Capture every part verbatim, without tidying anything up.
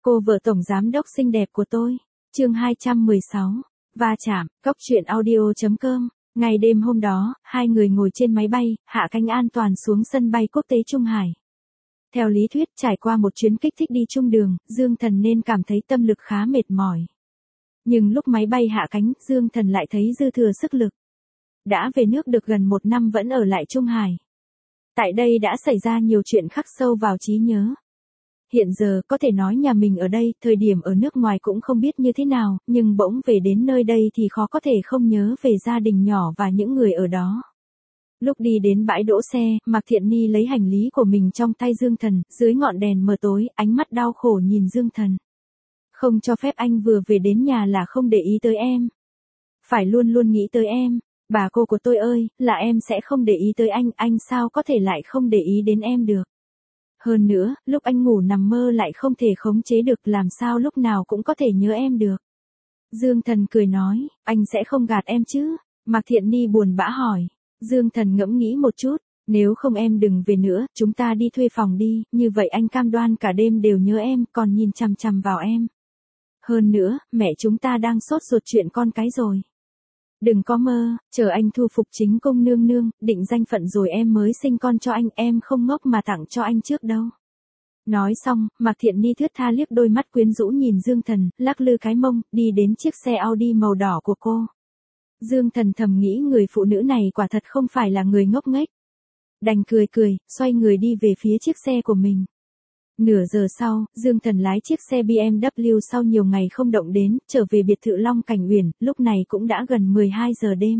Cô vợ tổng giám đốc xinh đẹp của tôi. Chương hai trăm mười sáu. Va chạm, Cốc truyện audio chấm com. Ngày đêm hôm đó, hai người ngồi trên máy bay, hạ cánh an toàn xuống sân bay quốc tế Trung Hải. Theo lý thuyết, trải qua một chuyến kích thích đi chung đường, Dương Thần nên cảm thấy tâm lực khá mệt mỏi. Nhưng lúc máy bay hạ cánh, Dương Thần lại thấy dư thừa sức lực. Đã về nước được gần một năm vẫn ở lại Trung Hải. Tại đây đã xảy ra nhiều chuyện khắc sâu vào trí nhớ. Hiện giờ có thể nói nhà mình ở đây, thời điểm ở nước ngoài cũng không biết như thế nào, nhưng bỗng về đến nơi đây thì khó có thể không nhớ về gia đình nhỏ và những người ở đó. Lúc đi đến bãi đỗ xe, Mạc Thiện Ni lấy hành lý của mình trong tay Dương Thần, dưới ngọn đèn mờ tối, ánh mắt đau khổ nhìn Dương Thần. Không cho phép anh vừa về đến nhà là không để ý tới em. Phải luôn luôn nghĩ tới em. Bà cô của tôi ơi, là em sẽ không để ý tới anh, anh sao có thể lại không để ý đến em được. Hơn nữa, lúc anh ngủ nằm mơ lại không thể khống chế được, làm sao lúc nào cũng có thể nhớ em được. Dương Thần cười nói, anh sẽ không gạt em chứ? Mạc Thiện Ni buồn bã hỏi. Dương Thần ngẫm nghĩ một chút, nếu không em đừng về nữa, chúng ta đi thuê phòng đi, như vậy anh cam đoan cả đêm đều nhớ em, còn nhìn chằm chằm vào em. Hơn nữa, mẹ chúng ta đang sốt ruột chuyện con cái rồi. Đừng có mơ, chờ anh thu phục chính cung nương nương, định danh phận rồi em mới sinh con cho anh, em không ngốc mà tặng cho anh trước đâu. Nói xong, Mạc Thiện Ni thướt tha liếc đôi mắt quyến rũ nhìn Dương Thần, lắc lư cái mông, đi đến chiếc xe Audi màu đỏ của cô. Dương Thần thầm nghĩ người phụ nữ này quả thật không phải là người ngốc nghếch. Đành cười cười, xoay người đi về phía chiếc xe của mình. Nửa giờ sau, Dương Thần lái chiếc xe bê em vê sau nhiều ngày không động đến, trở về biệt thự Long Cảnh Uyển, lúc này cũng đã gần mười hai giờ đêm.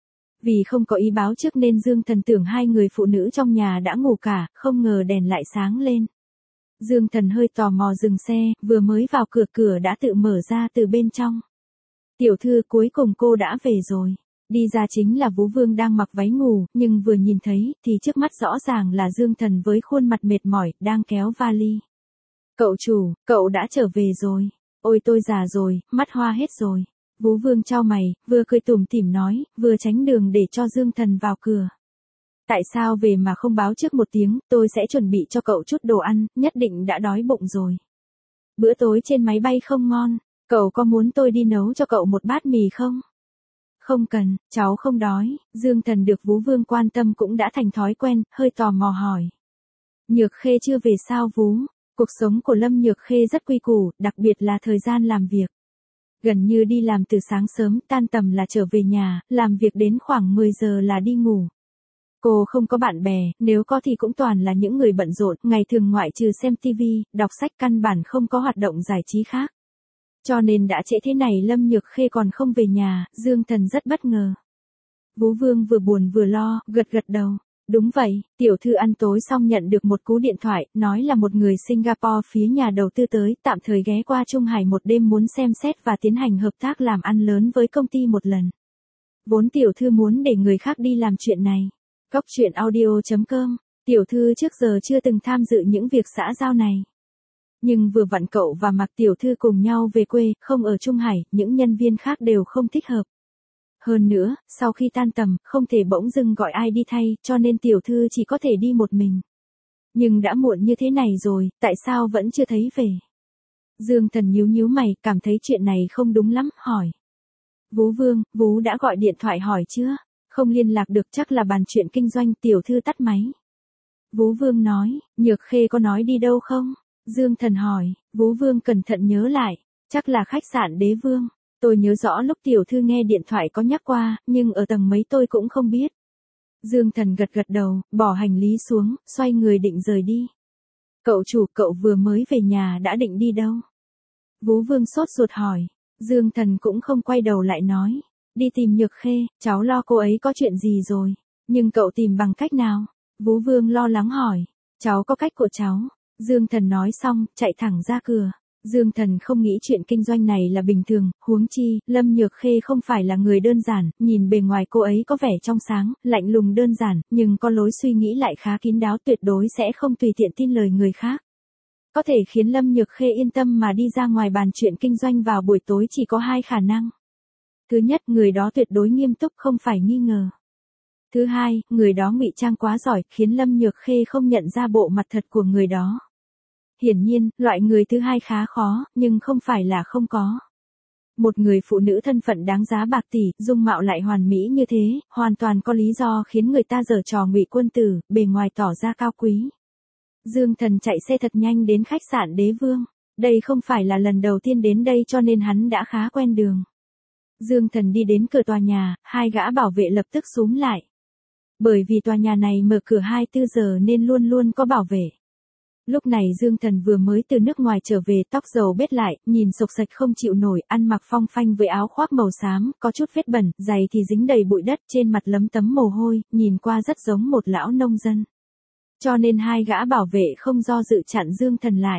Vì không có ý báo trước nên Dương Thần tưởng hai người phụ nữ trong nhà đã ngủ cả, không ngờ đèn lại sáng lên. Dương Thần hơi tò mò dừng xe, vừa mới vào cửa cửa đã tự mở ra từ bên trong. Tiểu thư, cuối cùng cô đã về rồi. Đi ra chính là Vũ Vương đang mặc váy ngủ, nhưng vừa nhìn thấy, thì trước mắt rõ ràng là Dương Thần với khuôn mặt mệt mỏi, đang kéo vali. Cậu chủ, cậu đã trở về rồi. Ôi tôi già rồi, mắt hoa hết rồi. Vũ Vương chau mày, vừa cười tủm tỉm nói, vừa tránh đường để cho Dương Thần vào cửa. Tại sao về mà không báo trước một tiếng, tôi sẽ chuẩn bị cho cậu chút đồ ăn, nhất định đã đói bụng rồi. Bữa tối trên máy bay không ngon, cậu có muốn tôi đi nấu cho cậu một bát mì không? Không cần, cháu không đói. Dương Thần được Vũ Vương quan tâm cũng đã thành thói quen, hơi tò mò hỏi. Nhược Khê chưa về sao Vũ? Cuộc sống của Lâm Nhược Khê rất quy củ, đặc biệt là thời gian làm việc. Gần như đi làm từ sáng sớm, tan tầm là trở về nhà, làm việc đến khoảng mười giờ là đi ngủ. Cô không có bạn bè, nếu có thì cũng toàn là những người bận rộn, ngày thường ngoại trừ xem tivi, đọc sách căn bản không có hoạt động giải trí khác. Cho nên đã trễ thế này Lâm Nhược Khê còn không về nhà, Dương Thần rất bất ngờ. Vũ Vương vừa buồn vừa lo, gật gật đầu. Đúng vậy, tiểu thư ăn tối xong nhận được một cú điện thoại, nói là một người Singapore phía nhà đầu tư tới, tạm thời ghé qua Trung Hải một đêm muốn xem xét và tiến hành hợp tác làm ăn lớn với công ty một lần. Vốn tiểu thư muốn để người khác đi làm chuyện này. Cốc truyện audio chấm com, tiểu thư trước giờ chưa từng tham dự những việc xã giao này. Nhưng vừa vặn cậu và Mạc tiểu thư cùng nhau về quê, không ở Trung Hải, những nhân viên khác đều không thích hợp. Hơn nữa, sau khi tan tầm, không thể bỗng dưng gọi ai đi thay, cho nên tiểu thư chỉ có thể đi một mình. Nhưng đã muộn như thế này rồi, tại sao vẫn chưa thấy về? Dương Thần nhíu nhíu mày, cảm thấy chuyện này không đúng lắm, hỏi. Vũ Vương, Vũ đã gọi điện thoại hỏi chưa? Không liên lạc được, chắc là bàn chuyện kinh doanh, tiểu thư tắt máy. Vũ Vương nói, Nhược Khê có nói đi đâu không? Dương Thần hỏi, Vũ Vương cẩn thận nhớ lại, chắc là khách sạn Đế Vương. Tôi nhớ rõ lúc tiểu thư nghe điện thoại có nhắc qua, nhưng ở tầng mấy tôi cũng không biết. Dương Thần gật gật đầu, bỏ hành lý xuống, xoay người định rời đi. Cậu chủ, cậu vừa mới về nhà đã định đi đâu? Vũ Vương sốt ruột hỏi. Dương Thần cũng không quay đầu lại nói. Đi tìm Nhược Khê, cháu lo cô ấy có chuyện gì rồi. Nhưng cậu tìm bằng cách nào? Vũ Vương lo lắng hỏi. Cháu có cách của cháu. Dương Thần nói xong, chạy thẳng ra cửa. Dương Thần không nghĩ chuyện kinh doanh này là bình thường, huống chi, Lâm Nhược Khê không phải là người đơn giản, nhìn bề ngoài cô ấy có vẻ trong sáng, lạnh lùng đơn giản, nhưng có lối suy nghĩ lại khá kín đáo, tuyệt đối sẽ không tùy tiện tin lời người khác. Có thể khiến Lâm Nhược Khê yên tâm mà đi ra ngoài bàn chuyện kinh doanh vào buổi tối chỉ có hai khả năng. Thứ nhất, người đó tuyệt đối nghiêm túc không phải nghi ngờ. Thứ hai, người đó ngụy trang quá giỏi, khiến Lâm Nhược Khê không nhận ra bộ mặt thật của người đó. hiển nhiên, loại người thứ hai khá khó, nhưng không phải là không có. Một người phụ nữ thân phận đáng giá bạc tỷ, dung mạo lại hoàn mỹ như thế, hoàn toàn có lý do khiến người ta giở trò ngụy quân tử, bề ngoài tỏ ra cao quý. Dương Thần chạy xe thật nhanh đến khách sạn Đế Vương. Đây không phải là lần đầu tiên đến đây cho nên hắn đã khá quen đường. Dương Thần đi đến cửa tòa nhà, hai gã bảo vệ lập tức xúm lại. Bởi vì tòa nhà này mở cửa hai mươi bốn giờ nên luôn luôn có bảo vệ. Lúc này Dương Thần vừa mới từ nước ngoài trở về, tóc rầu bết lại, nhìn xộc xệch không chịu nổi, ăn mặc phong phanh với áo khoác màu xám, có chút vết bẩn, giày thì dính đầy bụi đất, trên mặt lấm tấm mồ hôi, nhìn qua rất giống một lão nông dân. Cho nên hai gã bảo vệ không do dự chặn Dương Thần lại.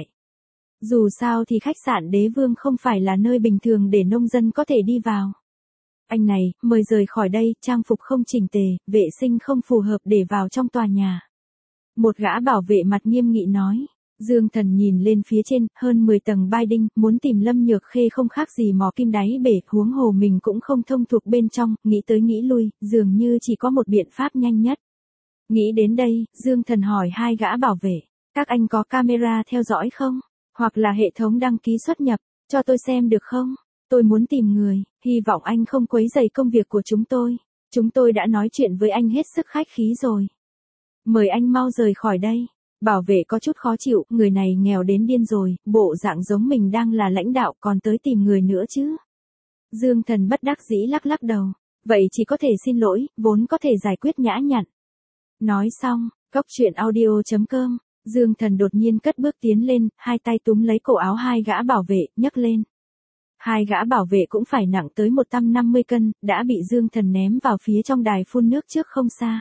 Dù sao thì khách sạn Đế Vương không phải là nơi bình thường để nông dân có thể đi vào. Anh này, mời rời khỏi đây, trang phục không chỉnh tề, vệ sinh không phù hợp để vào trong tòa nhà. Một gã bảo vệ mặt nghiêm nghị nói. Dương Thần nhìn lên phía trên, hơn mười tầng bai đinh, muốn tìm Lâm Nhược Khê không khác gì mò kim đáy bể, huống hồ mình cũng không thông thuộc bên trong, nghĩ tới nghĩ lui, dường như chỉ có một biện pháp nhanh nhất. Nghĩ đến đây, Dương Thần hỏi hai gã bảo vệ, các anh có camera theo dõi không? Hoặc là hệ thống đăng ký xuất nhập, cho tôi xem được không? Tôi muốn tìm người, hy vọng anh không quấy rầy công việc của chúng tôi. Chúng tôi đã nói chuyện với anh hết sức khách khí rồi. Mời anh mau rời khỏi đây. Bảo vệ có chút khó chịu, người này nghèo đến điên rồi, bộ dạng giống mình đang là lãnh đạo còn tới tìm người nữa chứ. Dương Thần bất đắc dĩ lắc lắc đầu, vậy chỉ có thể xin lỗi, vốn có thể giải quyết nhã nhặn. Nói xong, cốc truyện audio chấm com, Dương Thần đột nhiên cất bước tiến lên, hai tay túm lấy cổ áo hai gã bảo vệ, nhấc lên. Hai gã bảo vệ cũng phải nặng tới một trăm năm mươi cân, đã bị Dương Thần ném vào phía trong đài phun nước trước không xa.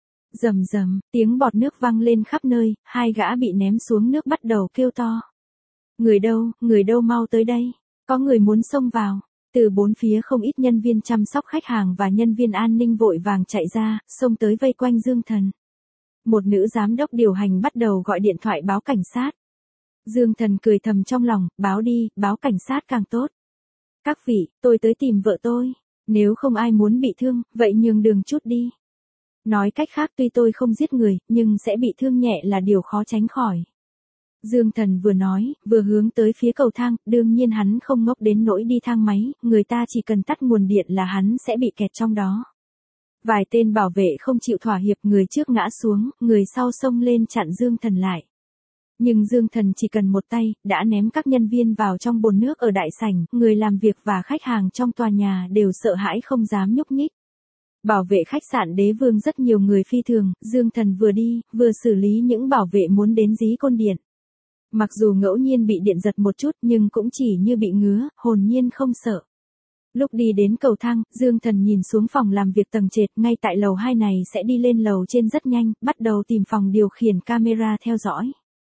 Rầm rầm, tiếng bọt nước vang lên khắp nơi, hai gã bị ném xuống nước bắt đầu kêu to. Người đâu, người đâu mau tới đây, có người muốn xông vào. Từ bốn phía không ít nhân viên chăm sóc khách hàng và nhân viên an ninh vội vàng chạy ra, xông tới vây quanh Dương Thần. Một nữ giám đốc điều hành bắt đầu gọi điện thoại báo cảnh sát. Dương Thần cười thầm trong lòng, báo đi, báo cảnh sát càng tốt. Các vị, tôi tới tìm vợ tôi, nếu không ai muốn bị thương, vậy nhường đường chút đi. Nói cách khác tuy tôi không giết người, nhưng sẽ bị thương nhẹ là điều khó tránh khỏi. Dương Thần vừa nói, vừa hướng tới phía cầu thang, đương nhiên hắn không ngốc đến nỗi đi thang máy, người ta chỉ cần tắt nguồn điện là hắn sẽ bị kẹt trong đó. Vài tên bảo vệ không chịu thỏa hiệp, người trước ngã xuống, người sau xông lên chặn Dương Thần lại. Nhưng Dương Thần chỉ cần một tay, đã ném các nhân viên vào trong bồn nước ở đại sảnh, người làm việc và khách hàng trong tòa nhà đều sợ hãi không dám nhúc nhích. Bảo vệ khách sạn Đế Vương rất nhiều người phi thường, Dương Thần vừa đi, vừa xử lý những bảo vệ muốn đến dí côn điện. Mặc dù ngẫu nhiên bị điện giật một chút nhưng cũng chỉ như bị ngứa, hồn nhiên không sợ. Lúc đi đến cầu thang, Dương Thần nhìn xuống phòng làm việc tầng trệt, ngay tại lầu hai này sẽ đi lên lầu trên rất nhanh, bắt đầu tìm phòng điều khiển camera theo dõi.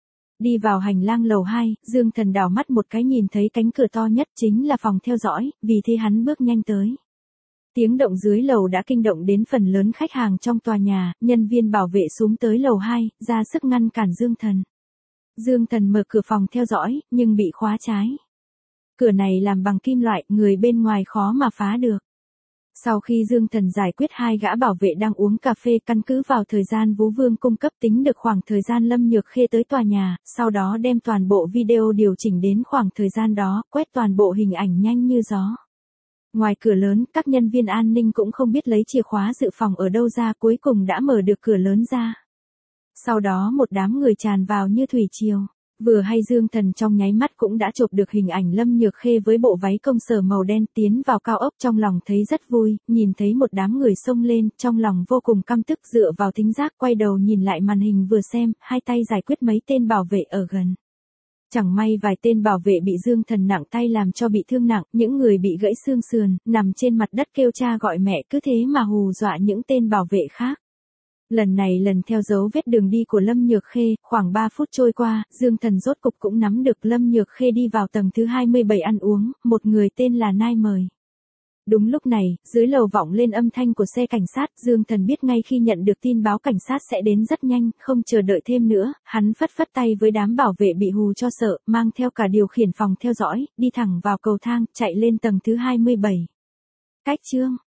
Đi vào hành lang lầu hai, Dương Thần đảo mắt một cái nhìn thấy cánh cửa to nhất chính là phòng theo dõi, vì thế hắn bước nhanh tới. Tiếng động dưới lầu đã kinh động đến phần lớn khách hàng trong tòa nhà, nhân viên bảo vệ xuống tới lầu hai, ra sức ngăn cản Dương Thần. Dương Thần mở cửa phòng theo dõi, nhưng bị khóa trái. Cửa này làm bằng kim loại, người bên ngoài khó mà phá được. Sau khi Dương Thần giải quyết hai gã bảo vệ đang uống cà phê, căn cứ vào thời gian Vũ Vương cung cấp tính được khoảng thời gian Lâm Nhược Khê tới tòa nhà, sau đó đem toàn bộ video điều chỉnh đến khoảng thời gian đó, quét toàn bộ hình ảnh nhanh như gió. Ngoài cửa lớn, các nhân viên an ninh cũng không biết lấy chìa khóa dự phòng ở đâu ra, cuối cùng đã mở được cửa lớn ra. Sau đó một đám người tràn vào như thủy triều. Vừa hay Dương Thần trong nháy mắt cũng đã chụp được hình ảnh Lâm Nhược Khê với bộ váy công sở màu đen tiến vào cao ốc, trong lòng thấy rất vui, nhìn thấy một đám người xông lên, trong lòng vô cùng căm tức, dựa vào thính giác quay đầu nhìn lại màn hình vừa xem, hai tay giải quyết mấy tên bảo vệ ở gần. Chẳng may vài tên bảo vệ bị Dương Thần nặng tay làm cho bị thương nặng, những người bị gãy xương sườn, nằm trên mặt đất kêu cha gọi mẹ, cứ thế mà hù dọa những tên bảo vệ khác. Lần này lần theo dấu vết đường đi của Lâm Nhược Khê, khoảng ba phút trôi qua, Dương Thần rốt cục cũng nắm được Lâm Nhược Khê đi vào tầng thứ hai mươi bảy ăn uống, một người tên là Nai mời. Đúng lúc này, dưới lầu vọng lên âm thanh của xe cảnh sát, Dương Thần biết ngay khi nhận được tin báo cảnh sát sẽ đến rất nhanh, không chờ đợi thêm nữa, hắn phất phất tay với đám bảo vệ bị hù cho sợ, mang theo cả điều khiển phòng theo dõi, đi thẳng vào cầu thang, chạy lên tầng thứ hai mươi bảy. Cách chương